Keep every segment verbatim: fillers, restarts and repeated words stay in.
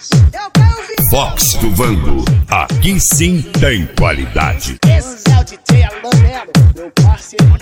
Fox do Vando, aqui sim tem qualidade. Esse é o D J Alô Melo, meu parceiro.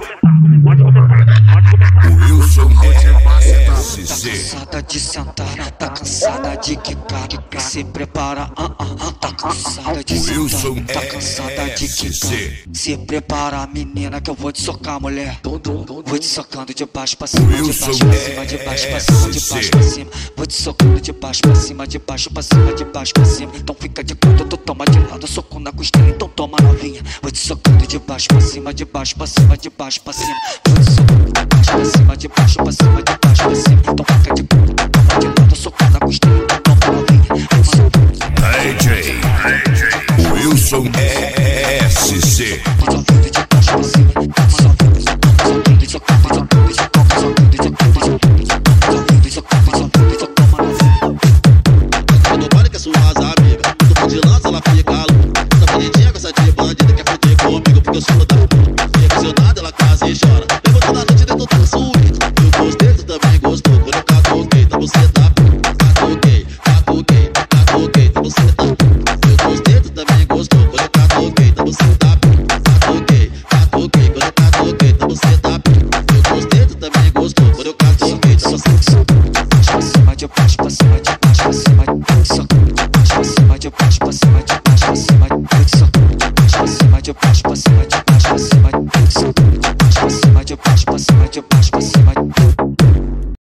Wilson é S C. Tá cansada de sentar, tá cansada de quicar, que se prepara, ah, ah, ah, tá cansada de sentar, tá cansada de quicar. Se prepara, menina, que eu vou te socar, mulher. Vou te socando de baixo pra cima, de baixo pra cima, de baixo pra cima, de baixo pra cima. Vou te socando de baixo pra cima, de baixo pra cima, de baixo pra cima. Então fica de canto, tu toma de lado, soco na costela, então toma novinha. Vou te socando de baixo pra cima, de baixo pra cima, de baixo pra cima. Vou te socando de baixo pra cima, de baixo pra cima, de baixo pra cima. Então fica de canto.